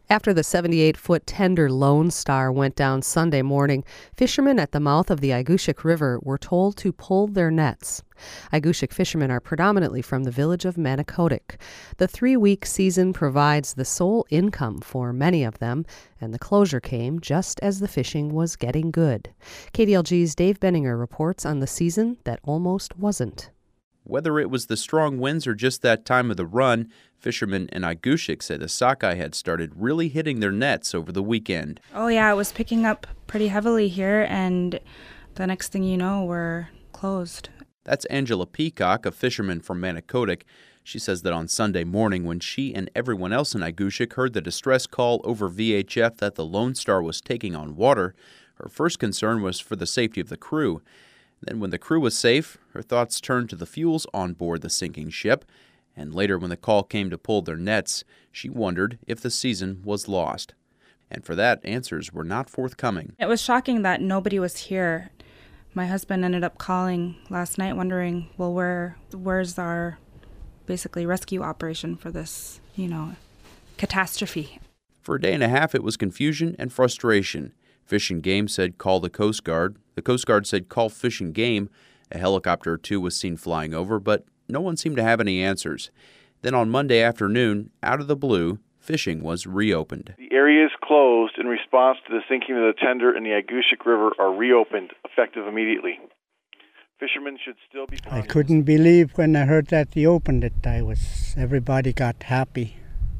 After the 78-foot tender Lone Star went down Sunday morning, fishermen at the mouth of the Aygushik River were told to pull their nets. Aygushik fishermen are predominantly from the village of Manicodic. The 3-week season provides the sole income for many of them, and the closure came just as the fishing was getting good. KDLG's Dave Benninger reports on the season that almost wasn't. Whether it was the strong winds or just that time of the run, fishermen in Aygushik say the sockeye had started really hitting their nets over the weekend. Oh yeah, it was picking up pretty heavily here, and the next thing you know, we're closed. That's Angela Peacock, a fisherman from Manicodic. She says that on Sunday morning, when she and everyone else in Aygushik heard the distress call over VHF that the Lone Star was taking on water, her first concern was for the safety of the crew. Then when the crew was safe, her thoughts turned to the fuels on board the sinking ship. And later when the call came to pull their nets, she wondered if the season was lost. And for that, answers were not forthcoming. It was shocking that nobody was here. My husband ended up calling last night wondering, well, where's our basically rescue operation for this, catastrophe? For a day and a half, it was confusion and frustration. Fish and Game said call the Coast Guard. The Coast Guard said call Fish and Game. A helicopter or two was seen flying over, but no one seemed to have any answers. Then on Monday afternoon, out of the blue, fishing was reopened. The areas closed in response to the sinking of the tender in the Aygushik River are reopened, effective immediately. Fishermen should still be... I couldn't believe when I heard that they opened it. Everybody got happy.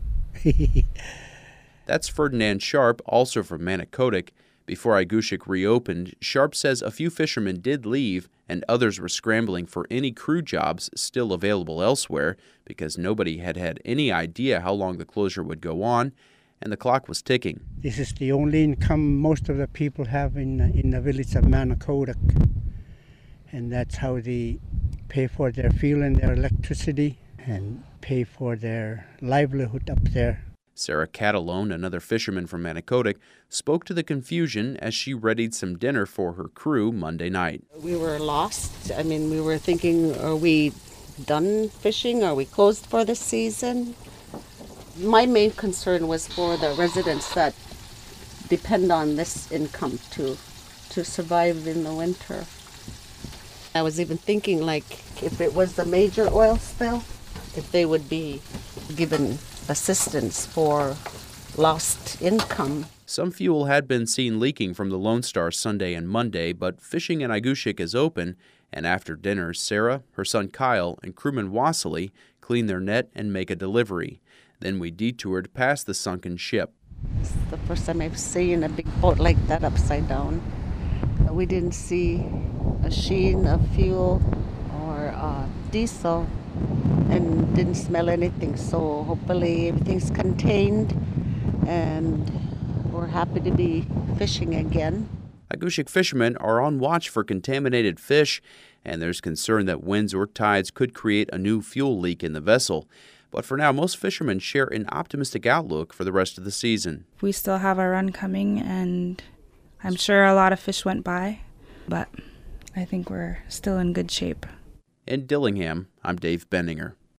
That's Ferdinand Sharp, also from Manicodic. Before Aygushik reopened, Sharp says a few fishermen did leave and others were scrambling for any crew jobs still available elsewhere because nobody had any idea how long the closure would go on, and the clock was ticking. This is the only income most of the people have in the village of Manicodic, and that's how they pay for their fuel and their electricity and pay for their livelihood up there. Sarah Catalone, another fisherman from Manicodic, spoke to the confusion as she readied some dinner for her crew Monday night. We were lost. We were thinking, are we done fishing? Are we closed for the season? My main concern was for the residents that depend on this income to survive in the winter. I was even thinking, if it was a major oil spill, if they would be given assistance for lost income. Some fuel had been seen leaking from the Lone Star Sunday and Monday, but fishing in Aygushik is open, and after dinner, Sarah, her son Kyle, and crewman Wassily clean their net and make a delivery. Then we detoured past the sunken ship. It's the first time I've seen a big boat like that upside down. We didn't see a sheen of fuel or diesel, and didn't smell anything, so hopefully everything's contained and we're happy to be fishing again. Aygushik fishermen are on watch for contaminated fish, and there's concern that winds or tides could create a new fuel leak in the vessel. But for now, most fishermen share an optimistic outlook for the rest of the season. We still have our run coming, and I'm sure a lot of fish went by, but I think we're still in good shape. In Dillingham, I'm Dave Benninger.